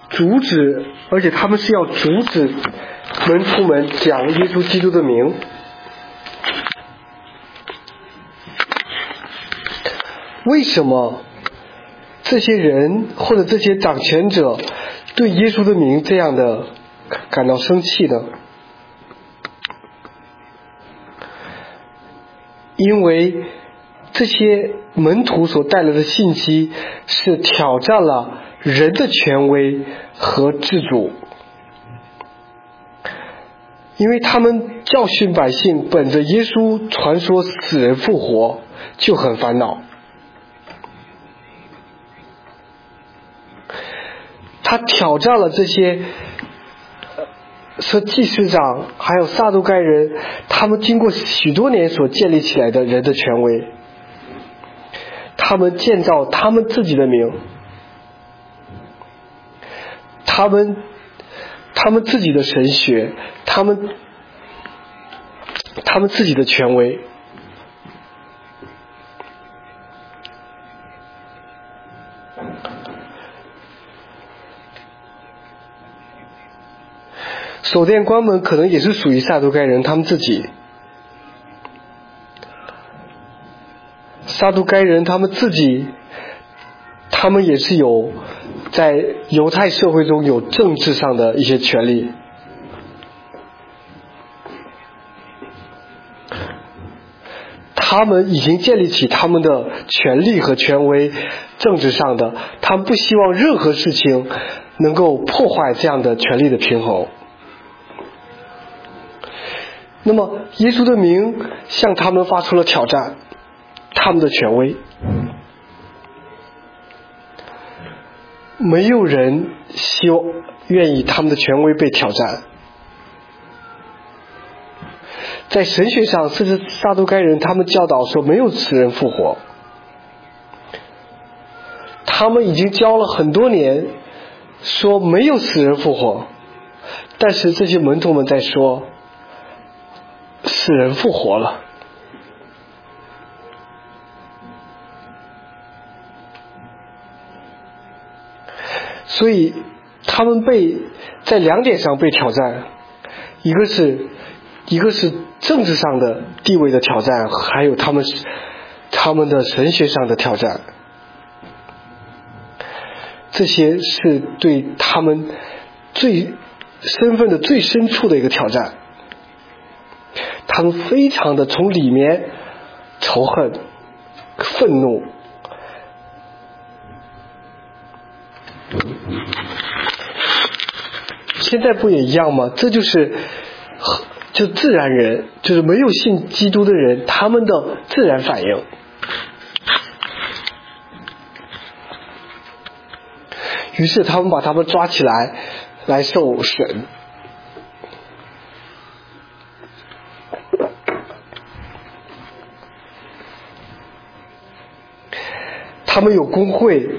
阻止，而且他们是要阻止门徒们讲耶稣基督的名。为什么这些人或者这些掌权者对耶稣的名这样的感到生气呢？因为这些门徒所带来的信息是挑战了人的权威和自主，因为他们教训百姓本着耶稣传说死人复活就很烦恼。他挑战了这些说祭司长还有撒都该人，他们经过许多年所建立起来的人的权威，他们建造他们自己的名，他们自己的神学，他们自己的权威。守殿官们可能也是属于撒都该人，他们自己。撒都该人他们自己，他们也是有在犹太社会中有政治上的一些权利。他们已经建立起他们的权利和权威，政治上的，他们不希望任何事情能够破坏这样的权力的平衡。那么耶稣的名向他们发出了挑战，他们的权威，没有人愿意他们的权威被挑战。在神学上，甚至撒都该人他们教导说没有死人复活，他们已经教了很多年说没有死人复活，但是这些门徒们在说死人复活了。所以他们在两点上被挑战，一个是政治上的地位的挑战，还有他们的神学上的挑战。这些是对他们身份的最深处的一个挑战。他们非常的从里面仇恨、愤怒。现在不也一样吗？这就是自然人，就是没有信基督的人，他们的自然反应。于是他们把他们抓起来受审。他们有工会，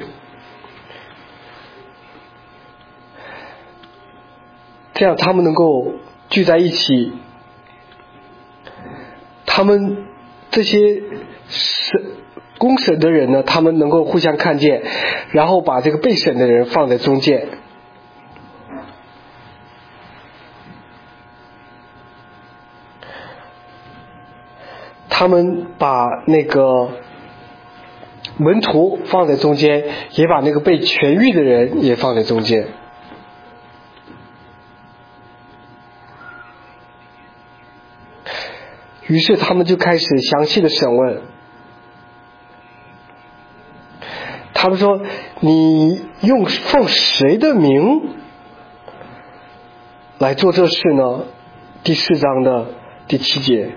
这样他们能够聚在一起，他们这些公审的人呢，他们能够互相看见，然后把这个被审的人放在中间。他们把那个门徒放在中间，也把那个被痊愈的人也放在中间。于是他们就开始详细的审问。他们说，你奉谁的名来做这事呢？第4章的第7节。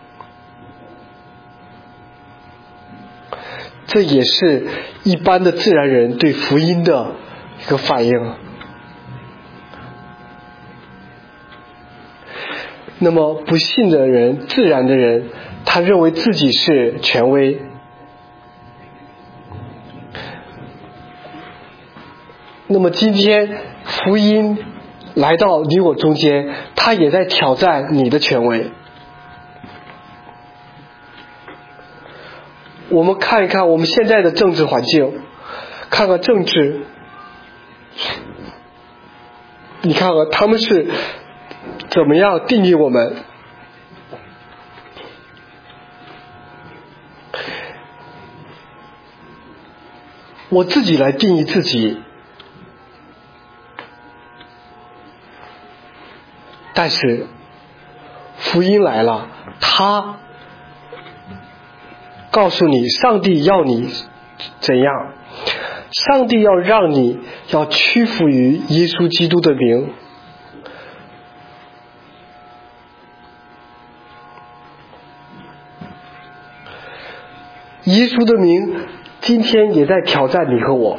这也是一般的自然人对福音的一个反应。那么不信的人，自然的人，他认为自己是权威。那么今天福音来到你我中间，他也在挑战你的权威。我们看一看我们现在的政治环境，看看政治， 你看看他们是怎么样定义我们。我自己来定义自己，但是福音来了，他告诉你上帝要你怎样，上帝要让你要屈服于耶稣基督的名。耶稣的名今天也在挑战你和我。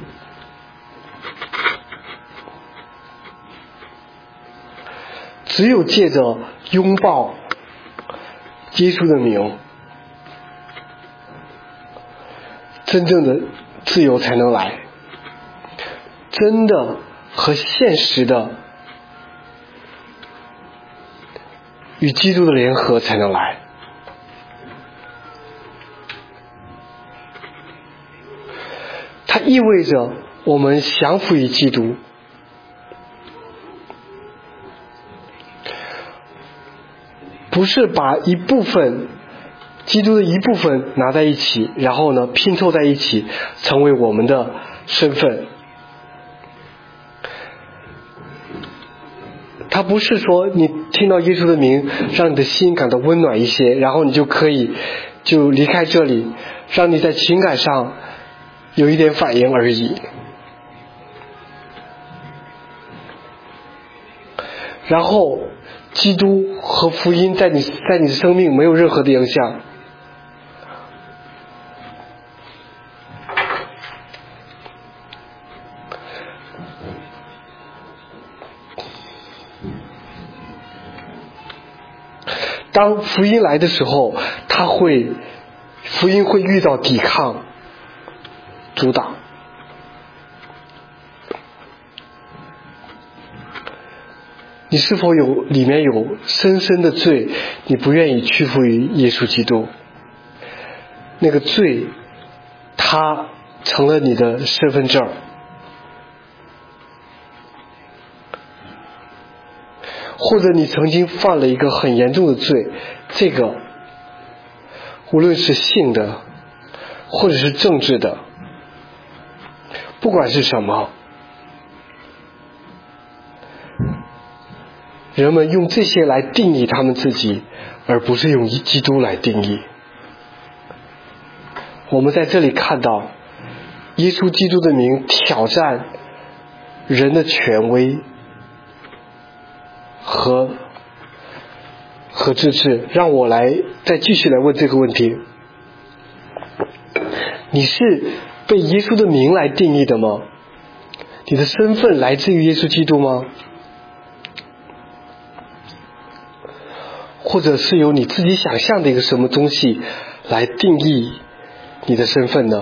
只有借着拥抱耶稣的名，真正的自由才能来，真的和现实的与基督的联合才能来。它意味着我们降服于基督，不是把一部分基督的一部分拿在一起，然后呢拼凑在一起成为我们的身份。它不是说你听到耶稣的名让你的心感到温暖一些，然后你就可以就离开这里，让你在情感上有一点反应而已。然后基督和福音在你的生命没有任何的影响。当福音来的时候，福音会遇到抵抗、阻挡。你是否里面有深深的罪，你不愿意屈服于耶稣基督？那个罪，它成了你的身份证。或者你曾经犯了一个很严重的罪，这个无论是性的或者是政治的，不管是什么，人们用这些来定义他们自己，而不是用基督来定义。我们在这里看到耶稣基督的名挑战人的权威和自治。让我再继续来问这个问题：你是被耶稣的名来定义的吗？你的身份来自于耶稣基督吗？或者是由你自己想象的一个什么东西来定义你的身份呢？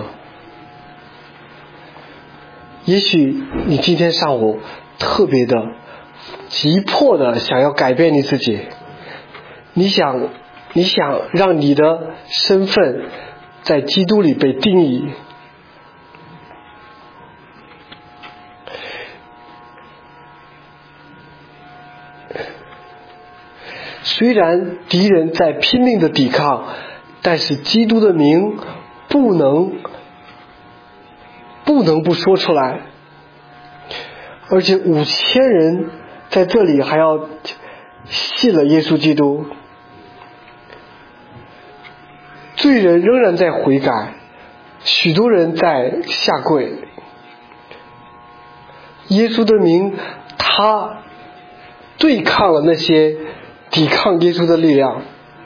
也许你今天上午特别的急迫的想要改变你自己，你想让你的身份在基督里被定义。虽然敌人在拼命的抵抗，但是基督的名不能不说出来。而且5000人在这里还要信了耶稣基督，罪人仍然在悔改，许多人在下跪。耶稣的名，他对抗了那些抵抗耶稣的力量，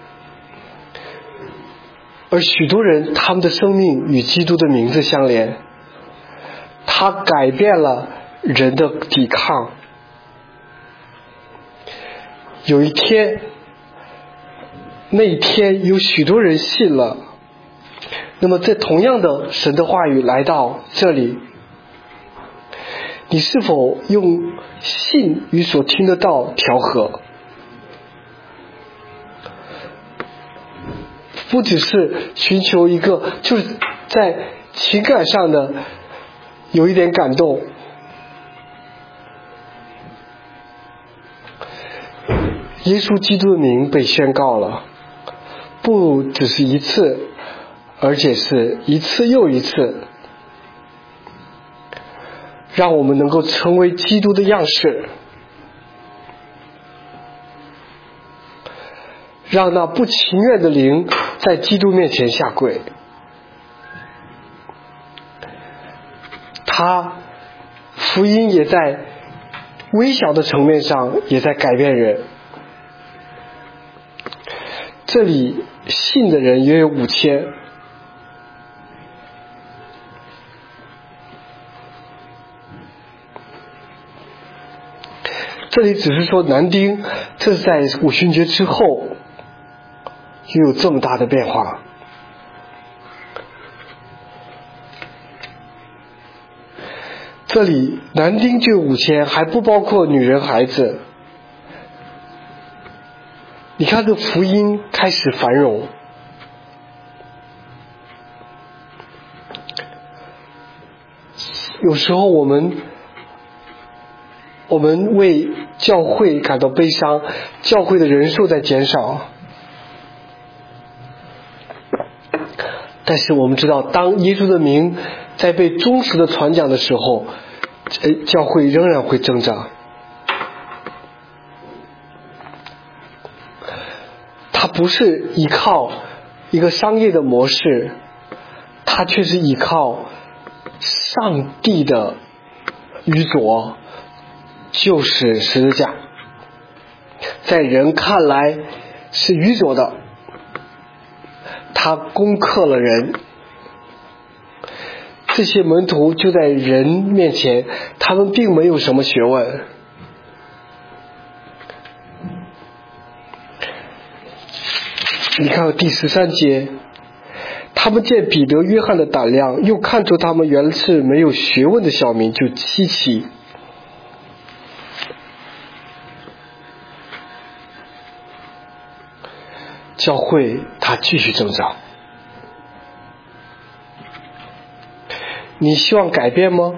而许多人他们的生命与基督的名字相连，他改变了人的抵抗。有一天，那一天有许多人信了，那么这同样的神的话语来到这里，你是否用信与所听的道调和？不只是寻求一个就是在情感上的有一点感动， 耶稣基督的名被宣告了，不只是一次，而且是一次又一次，让我们能够成为基督的样式，让那不情愿的灵在基督面前下跪。他福音也在微小的层面上也在改变人。这里信的人约有5000，这里只是说男丁，这是在五旬节之后就有这么大的变化。这里男丁就有5000，还不包括女人孩子。你看这福音开始繁荣，有时候我们为教会感到悲伤，教会的人数在减少，但是我们知道，当耶稣的名在被忠实的传讲的时候，教会仍然会增长。它不是依靠一个商业的模式，它却是依靠上帝的愚拙，就是十字架，在人看来是愚拙的，他攻克了人。这些门徒就在人面前，他们并没有什么学问。你看第13节，他们见彼得约翰的胆量，又看出他们原是没有学问的小民，就稀奇。教会它继续增长。你希望改变吗？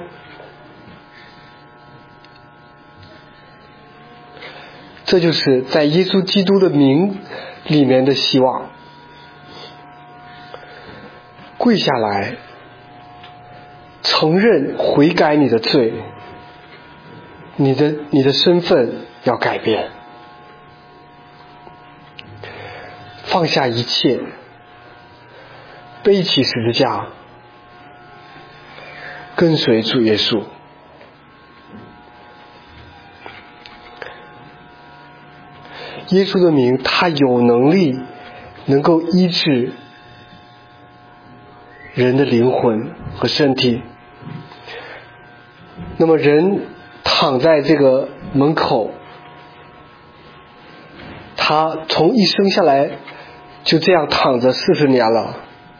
这就是在耶稣基督的名里面的希望。跪下来，承认悔改你的罪，你的身份要改变，放下一切，背起十字架，跟随主耶稣。耶稣的名，他有能力能够医治人的灵魂和身体。那么人躺在这个门口，他从一生下来就这样躺着40年了。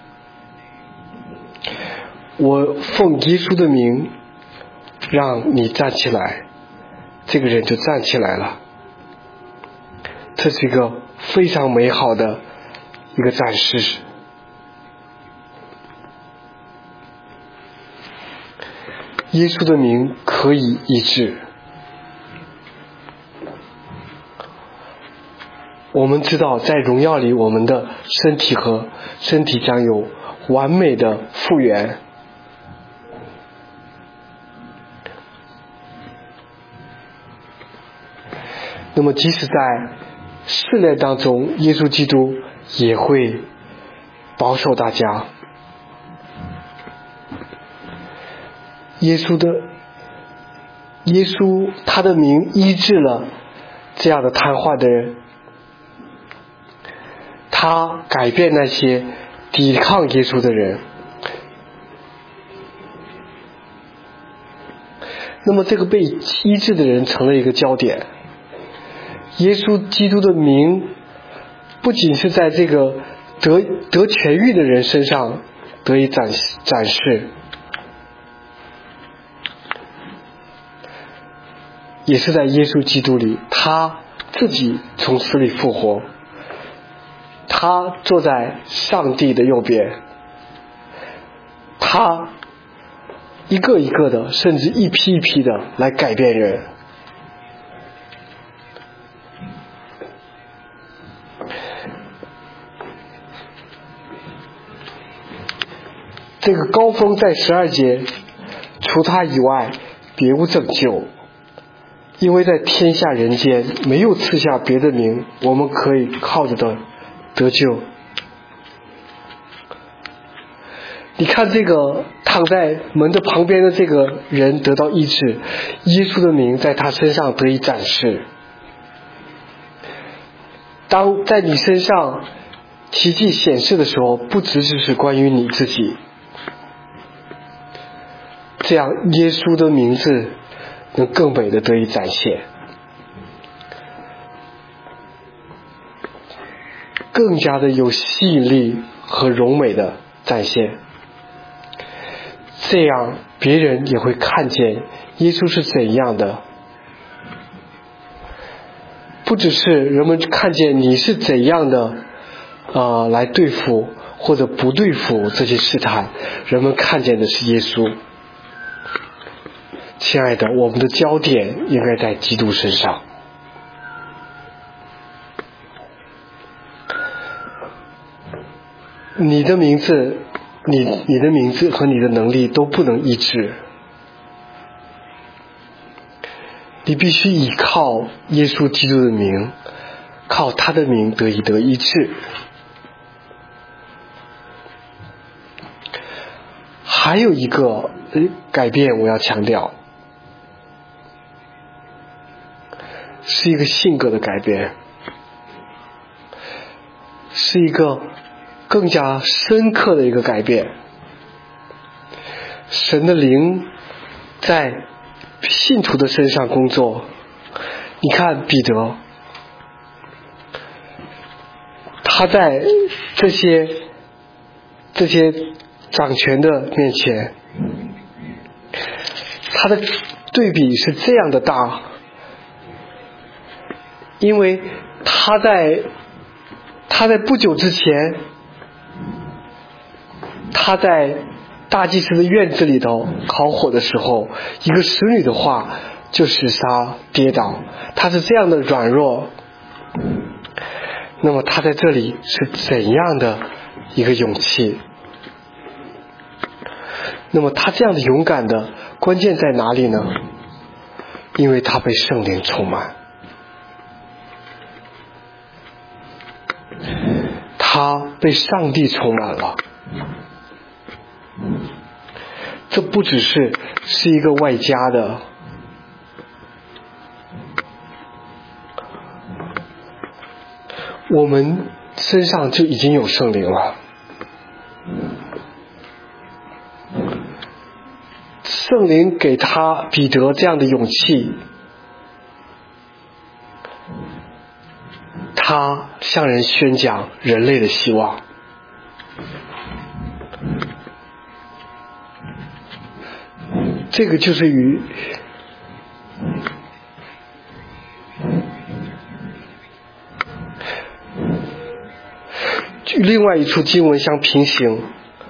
我奉耶稣的名让你站起来，这个人就站起来了。这是一个非常美好的一个展示。耶稣的名可以医治。我们知道在荣耀里，我们的身体将有完美的复原。那么即使在试炼当中，耶稣基督也会保守大家。耶稣他的名医治了这样的瘫痪的人，他改变那些抵抗耶稣的人。那么这个被医治的人成了一个焦点。耶稣基督的名不仅是在这个得痊愈的人身上得以展示，也是在耶稣基督里，他自己从死里复活，他坐在上帝的右边，他一个一个的，甚至一批一批的来改变人。 这个高峰在12节，除他以外别无拯救，因为在天下人间没有赐下别的名，我们可以靠着的得救。你看这个躺在门的旁边的这个人得到医治，耶稣的名在他身上得以展示。当在你身上奇迹显示的时候，不只是关于你自己，这样耶稣的名字能更美的得以展现，更加的有吸引力和柔美的展现，这样别人也会看见耶稣是怎样的。不只是人们看见你是怎样的来对付或者不对付这些试探，人们看见的是耶稣。亲爱的，我们的焦点应该在基督身上。你的名字和你的能力都不能医治，你必须依靠耶稣基督的名，靠他的名得医治。还有一个改变我要强调，是一个性格的改变，是一个更加深刻的一个改变。神的灵在信徒的身上工作。你看彼得，他在这些掌权的面前，他的对比是这样的大，因为他在不久之前，他在大祭司的院子里头烤火的时候，一个使女的话就使他跌倒，他是这样的软弱。那么他在这里是怎样的一个勇气？那么他这样的勇敢的关键在哪里呢？因为他被圣灵充满，他被上帝充满了。这不只是一个外加的，我们身上就已经有圣灵了。圣灵给他彼得这样的勇气，他向人宣讲人类的希望。这个就是与另外一处经文相平行。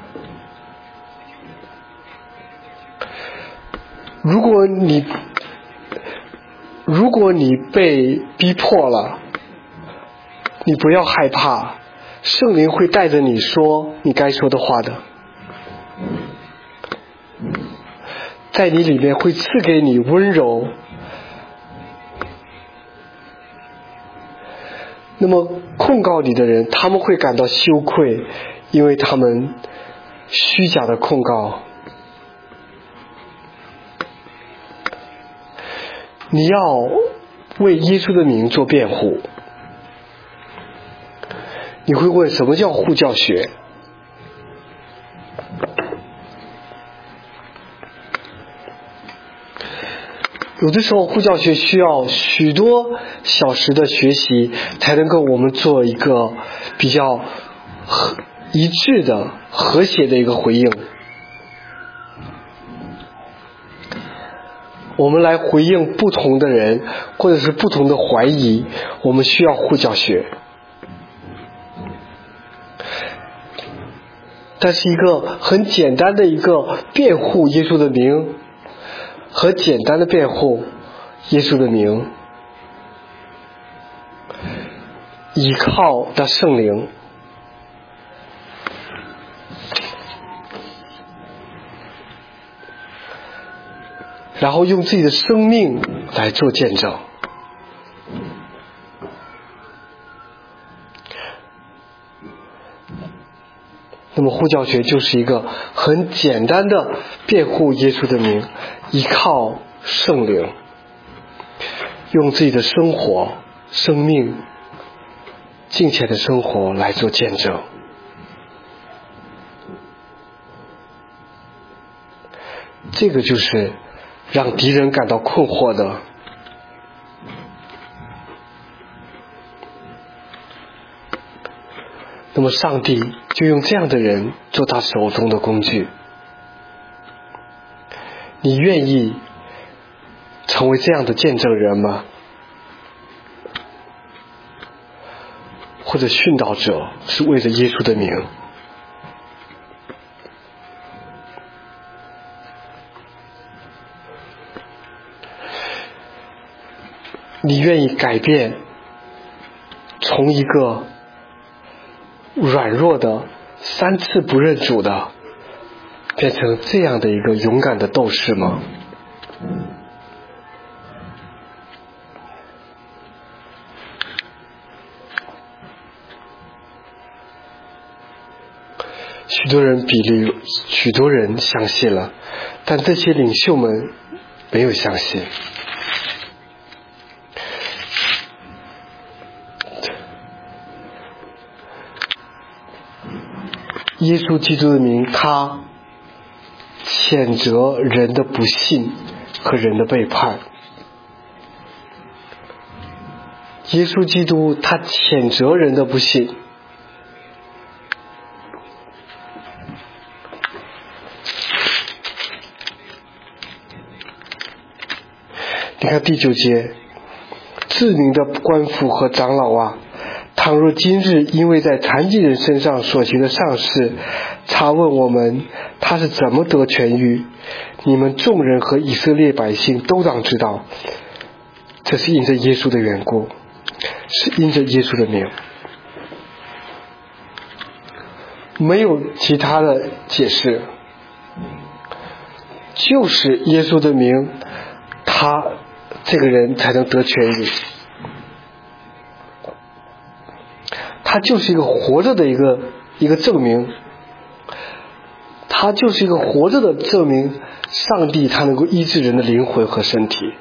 如果你被逼迫了，你不要害怕，圣灵会带着你说你该说的话的，在你里面会赐给你温柔。那么控告你的人，他们会感到羞愧，因为他们虚假的控告。你要为耶稣的名做辩护。你会问什么叫护教学？有的时候护教学需要许多小时的学习，才能够我们做一个比较一致的和谐的一个回应。我们来回应不同的人或者是不同的怀疑，我们需要护教学。但是一个很简单的一个辩护耶稣的名，和简单的辩护耶稣的名，依靠的圣灵。 然后用自己的生命来做见证。那么护教学就是一个很简单的辩护耶稣的名，依靠圣灵，用自己的生活、生命、敬虔的生活来做见证。这个就是让敌人感到困惑的。那么上帝就用这样的人做他手中的工具。你愿意成为这样的见证人吗？或者殉道者是为了耶稣的名？你愿意改变，从一个软弱的3次不认主的，变成这样的一个勇敢的斗士吗？许多人相信了，但这些领袖们没有相信。耶稣基督的名，他谴责人的不信和人的背叛。耶稣基督他谴责人的不信。你看第9节，至明的官府和长老啊，倘若今日因为在残疾人身上所行的善事，查问我们他是怎么得痊愈，你们众人和以色列百姓都当知道，这是因着耶稣的缘故，是因着耶稣的名，没有其他的解释，就是耶稣的名，他这个人才能得痊愈。他就是一个活着的一个证明，他就是一个活着的证明，上帝他能够医治人的灵魂和身体。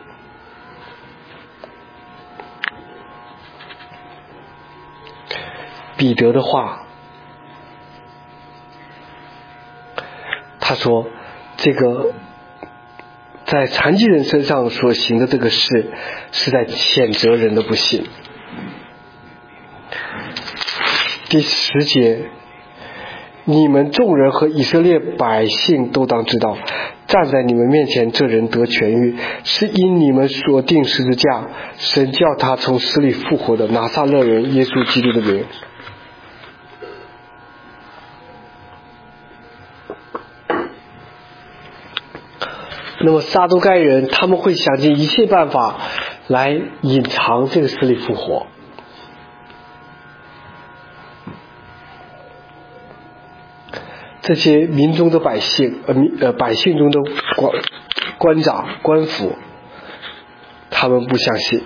彼得的话，他说这个在残疾人身上所行的这个事，是在谴责人的不信。第10节，你们众人和以色列百姓都当知道，站在你们面前这人得痊愈，是因你们所定十字架，神叫他从死里复活的拿撒勒人耶稣基督的名。那么撒都该人他们会想尽一切办法来隐藏这个死里复活。这些民中的百姓，百姓中的官长、官府，他们不相信，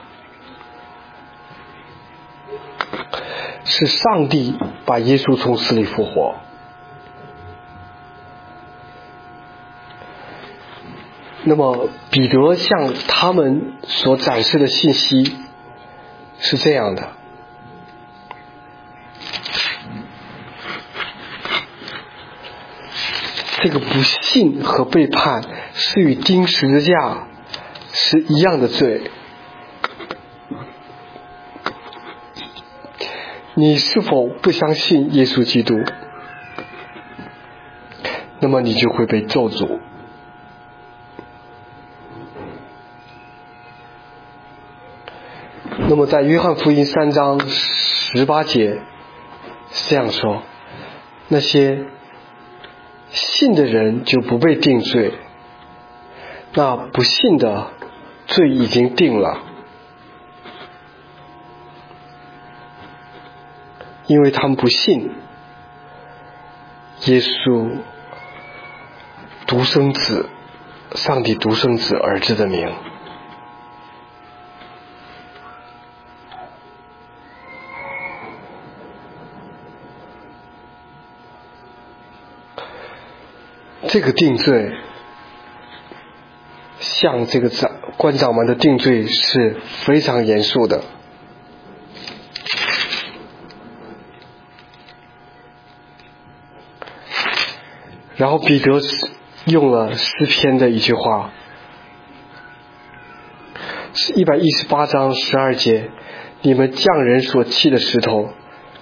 是上帝把耶稣从死里复活。那么彼得向他们所展示的信息是这样的：这个不信和背叛是与钉十字架是一样的罪。你是否不相信耶稣基督，那么你就会被咒诅。那么在约翰福音3章18节是这样说：那些信的人就不被定罪，那不信的罪已经定了，因为他们不信耶稣独生子上帝独生子儿子的名。这个定罪，像这个官长们的定罪是非常严肃的。然后彼得用了诗篇的一句话，是118章12节，你们匠人所弃的石头，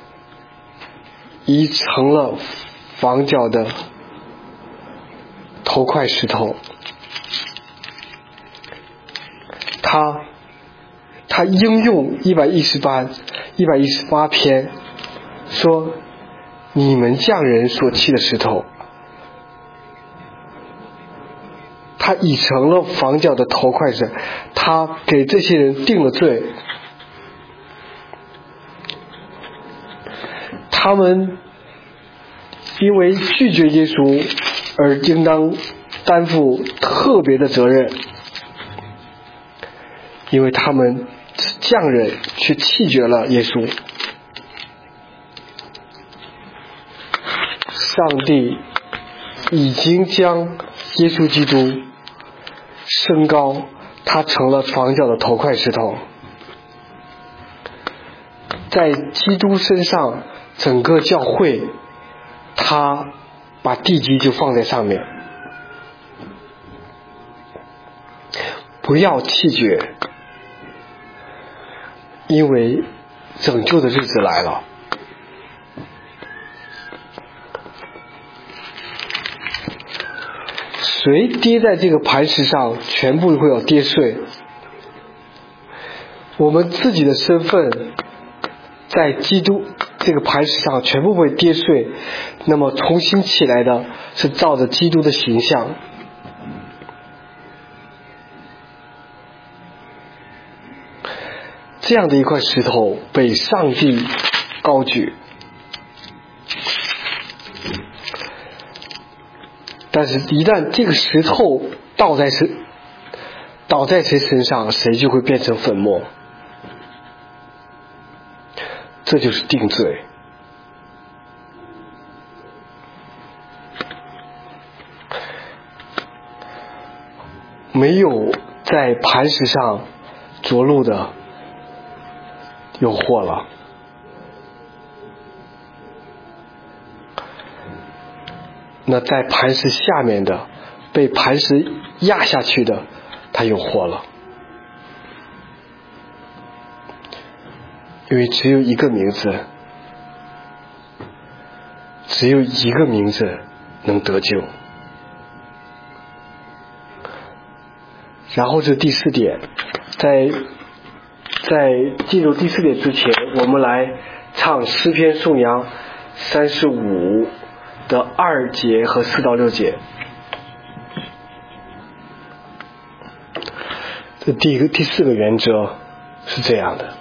已成了房角的头块石头。他应用118篇说，你们匠人所弃的石头，他已成了房角的头块石，他给这些人定了罪。他们因为拒绝耶稣而应当担负特别的责任，因为他们匠人却弃绝了耶稣。上帝已经将耶稣基督升高，他成了房角的头块石头。在基督身上，整个教会他把地基就放在上面。不要弃绝，因为拯救的日子来了。谁跌在这个磐石上，全部会有跌碎。我们自己的身份在基督这个磐石上全部会跌碎，那么重新起来的是照着基督的形象。这样的一块石头被上帝高举，但是一旦这个石头倒在谁身上，谁就会变成粉末。这就是定罪。没有在磐石上着陆的有祸了。那在磐石下面的，被磐石压下去的，他有祸了。因为只有一个名字，只有一个名字能得救。然后这第4点，在进入第4点之前，我们来唱诗篇颂扬35的2节和4到6节。这第4个原则是这样的：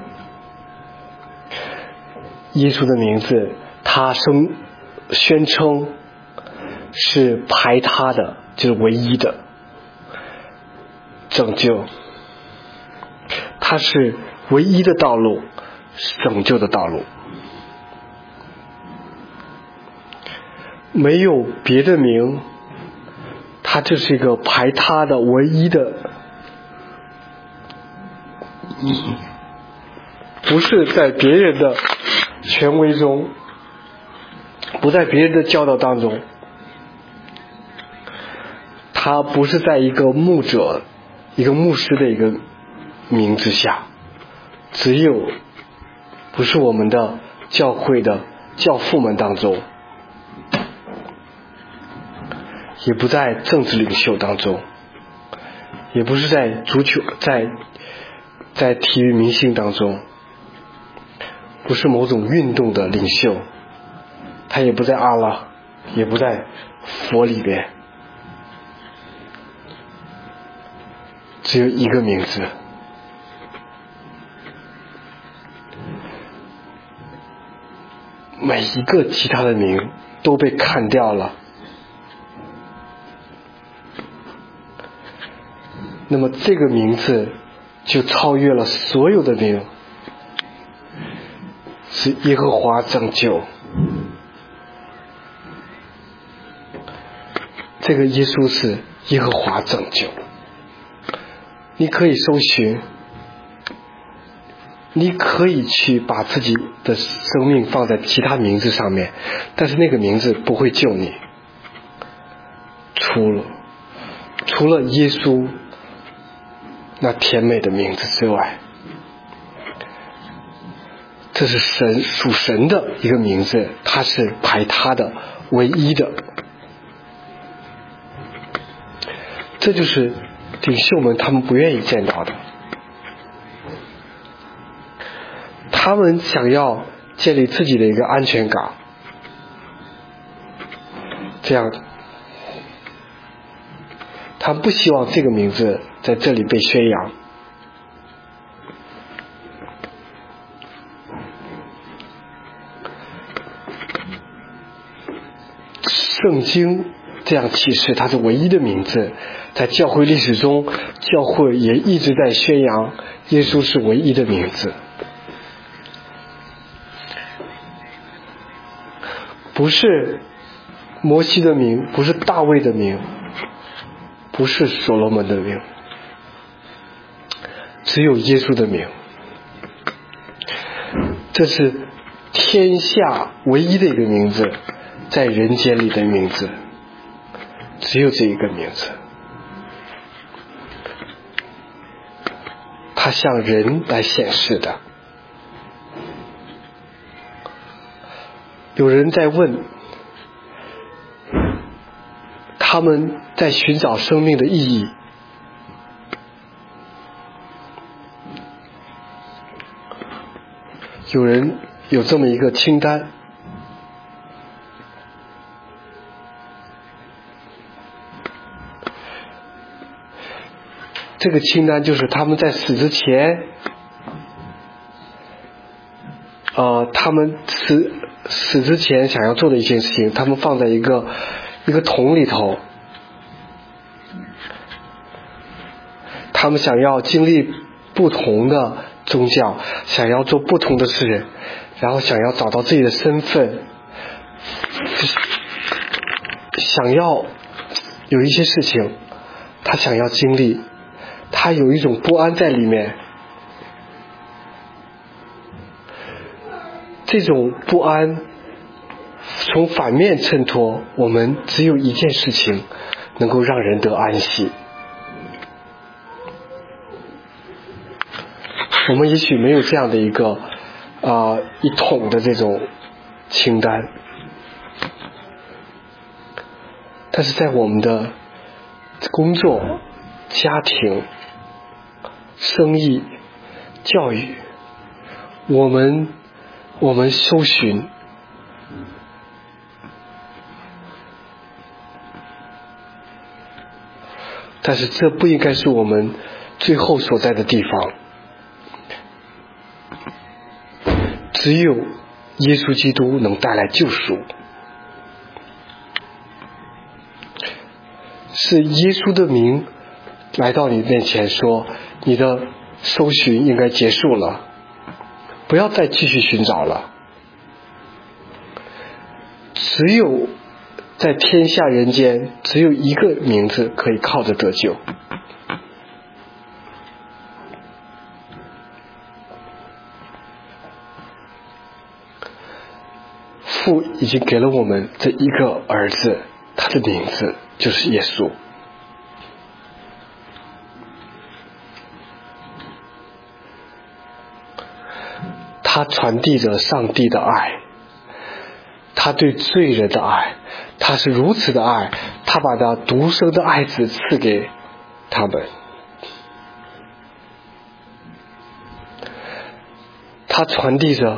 耶稣的名字，他宣称是排他的，就是唯一的拯救，他是唯一的道路，是拯救的道路，没有别的名，他就是一个排他的唯一的意义，不是在别人的权威中，不在别人的教导当中，他不是在一个牧者、一个牧师的一个名字下，只有不是我们的教会的教父们当中，也不在政治领袖当中，也不是在足球、在体育明星当中，不是某种运动的领袖，他也不在阿拉，也不在佛里边，只有一个名字。每一个其他的名都被砍掉了， 那么这个名字就超越了所有的名，是耶和华拯救。这个耶稣是耶和华拯救。你可以搜寻，你可以去把自己的生命放在其他名字上面，但是那个名字不会救你，除了耶稣那甜美的名字之外。这是属神的一个名字，它是排他的唯一的。这就是领袖们他们不愿意见到的。他们想要建立自己的一个安全感，这样他们不希望这个名字在这里被宣扬。圣经这样启示它是唯一的名字，在教会历史中，教会也一直在宣扬耶稣是唯一的名字，不是摩西的名，不是大卫的名，不是所罗门的名，只有耶稣的名。这是天下唯一的一个名字，在人间里的名字，只有这一个名字。它向人来显示的。有人在问，他们在寻找生命的意义。有人有这么一个清单，这个清单就是他们在死之前，他们死之前想要做的一件事情，他们放在一个桶里头。他们想要经历不同的宗教，想要做不同的事，然后想要找到自己的身份，想要有一些事情他想要经历，他有一种不安在里面。这种不安从反面衬托，我们只有一件事情能够让人得安息。我们也许没有这样的一个一统的这种清单，但是在我们的工作、家庭、生意、教育，我们搜寻，但是这不应该是我们最后所在的地方。只有耶稣基督能带来救赎，是耶稣的名来到你面前说，你的搜寻应该结束了，不要再继续寻找了。只有在天下人间，只有一个名字可以靠着得救。父已经给了我们这一个儿子，他的名字就是耶稣。他传递着上帝的爱，他对罪人的爱，他是如此的爱，他把他独生的爱子赐给他们。他传递着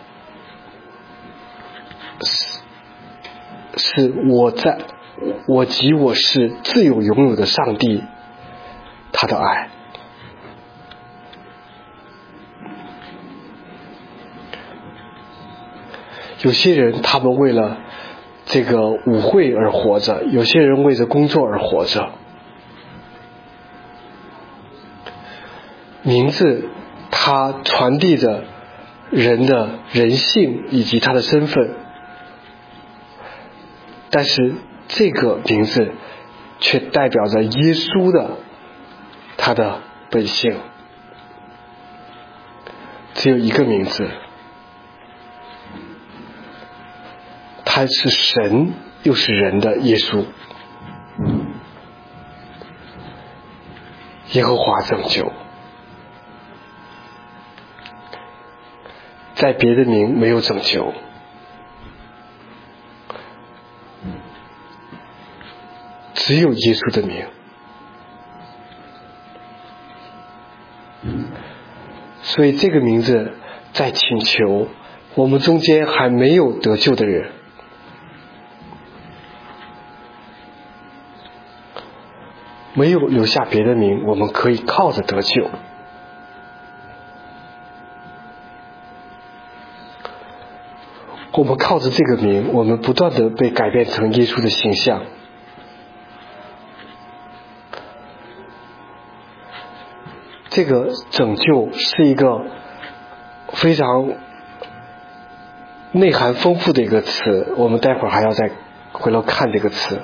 是我即我是自有拥有的上帝他的爱。有些人他们为了这个舞会而活着，有些人为着工作而活着， 名字它传递着人的人性以及他的身份，但是这个名字却代表着耶稣的他的本性。只有一个名字，他是神又是人的耶稣，耶和华拯救。在别的名没有拯救，只有耶稣的名。所以这个名字在请求我们中间还没有得救的人，没有留下别的名，我们可以靠着得救。我们靠着这个名，我们不断的被改变成耶稣的形象。这个拯救是一个非常内涵丰富的一个词，我们待会儿还要再回头看这个词。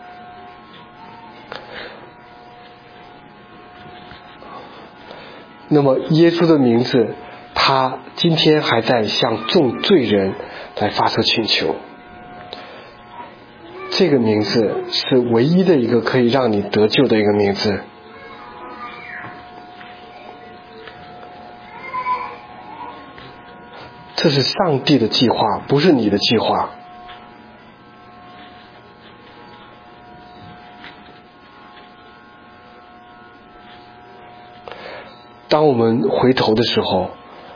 那么耶稣的名字，他今天还在向众罪人来发出请求。这个名字是唯一的一个可以让你得救的一个名字。这是上帝的计划，不是你的计划。当我们回头的时候，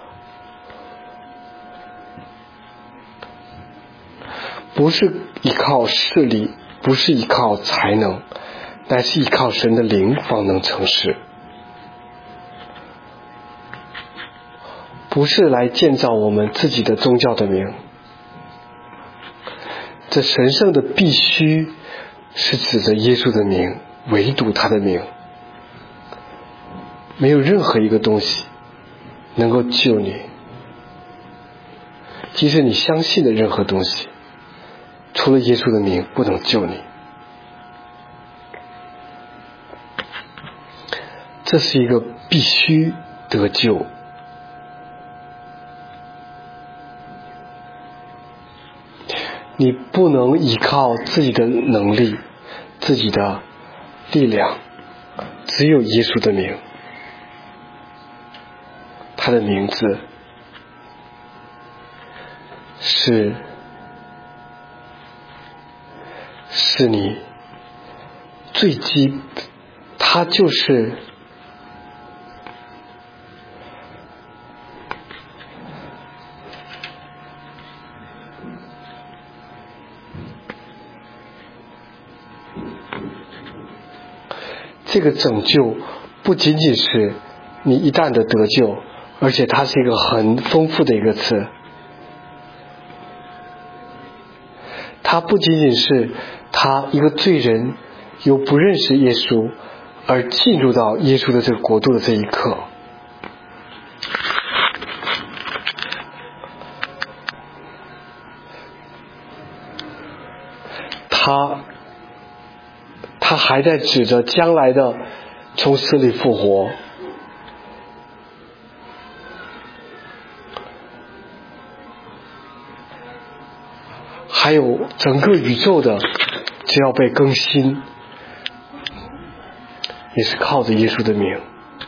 不是依靠势力，不是依靠才能，乃是依靠神的灵方能成事。不是来建造我们自己的宗教的名，这神圣的必须是指着耶稣的名，唯独他的名。没有任何一个东西能够救你，即使你相信的任何东西，除了耶稣的名不能救你。这是一个必须得救。你不能依靠自己的能力，自己的力量，只有耶稣的名。他的名字是你最基，他就是这个拯救，不仅仅是你一旦的得救，而且它是一个很丰富的一个词。它不仅仅是他一个罪人又不认识耶稣而进入到耶稣的这个国度的这一刻，他还在指着将来的从死里复活，还有整个宇宙的只要被更新，也是靠着耶稣的名。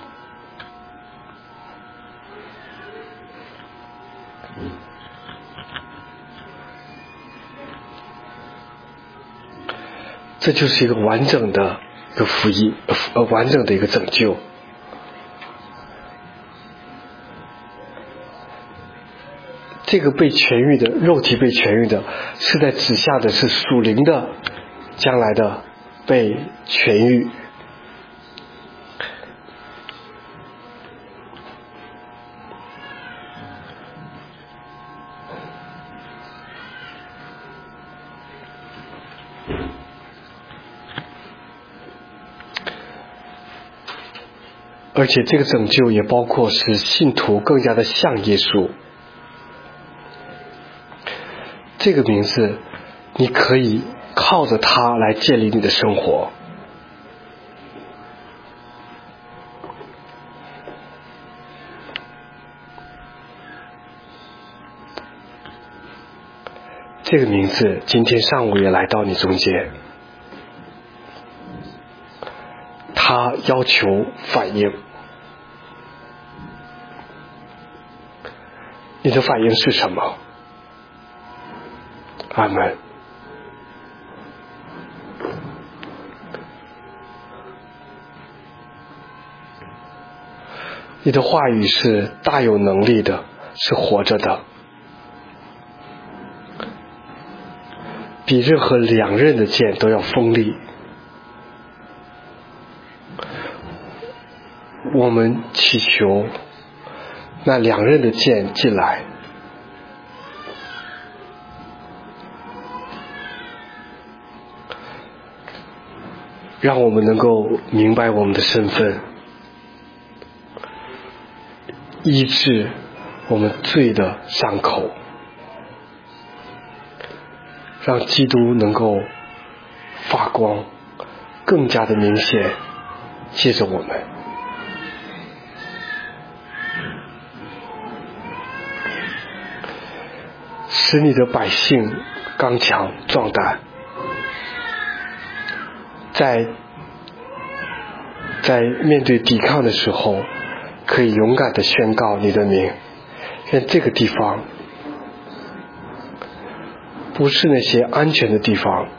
这就是一个完整的一个福音，完整的一个拯救。这个被痊愈的肉体被痊愈的，是在指向的是属灵的将来的被痊愈。 而且这个拯救也包括使信徒更加的像耶稣。这个名字你可以靠着它来建立你的生活。这个名字今天上午也来到你中间，他要求反应，你的反应是什么？阿们。你的话语是大有能力的，是活着的，比任何两刃的剑都要锋利。我们祈求那两刃的剑进来，让我们能够明白我们的身份，医治我们罪的伤口，让基督能够发光，更加的明显，借着我们。使你的百姓刚强壮胆，在面对抵抗的时候，可以勇敢地宣告你的名。愿这个地方不是那些安全的地方，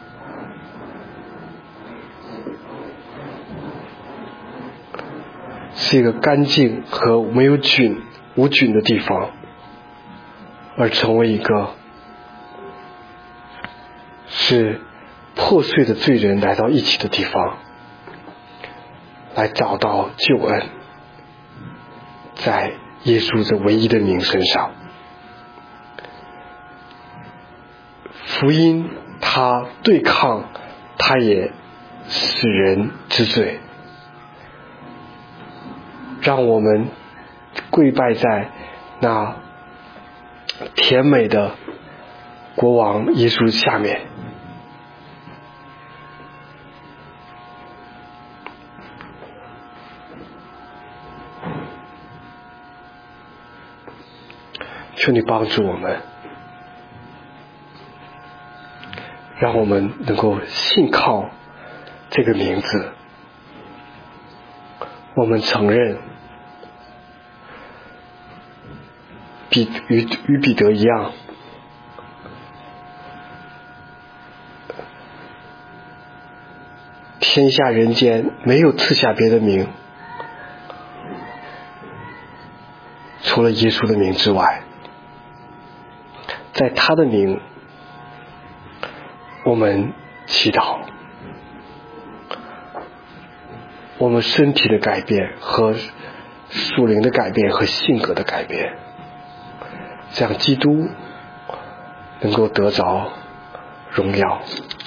是一个干净和没有无菌的地方，而成为一个是破碎的罪人来到一起的地方，来找到救恩，在耶稣这唯一的名身上。福音它对抗，它也使人知罪，让我们跪拜在那甜美的国王耶稣下面。求你帮助我们，让我们能够信靠这个名字。我们承认与彼得一样，天下人间没有赐下别的名，除了耶稣的名之外，在他的名我们祈祷，我们身体的改变和属灵的改变和性格的改变，这样基督能够得着荣耀。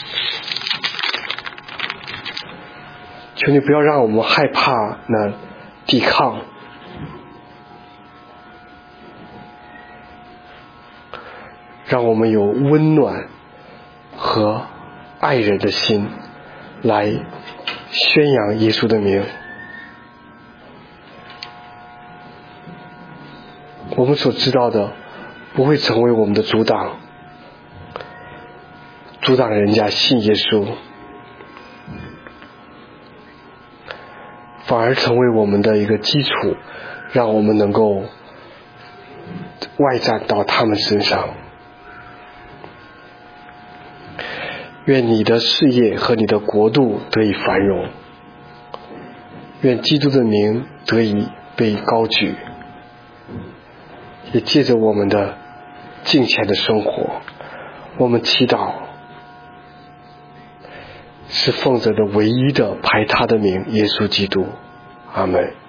求你不要让我们害怕那抵抗，让我们有温暖和爱人的心来宣扬耶稣的名。我们所知道的不会成为我们的阻挡人家信耶稣，反而成为我们的一个基础，让我们能够外展到他们身上。愿你的事业和你的国度得以繁荣，愿基督的名得以被高举，也借着我们的敬虔的生活，我们祈祷是奉着的唯一的排他的名耶稣基督。阿们。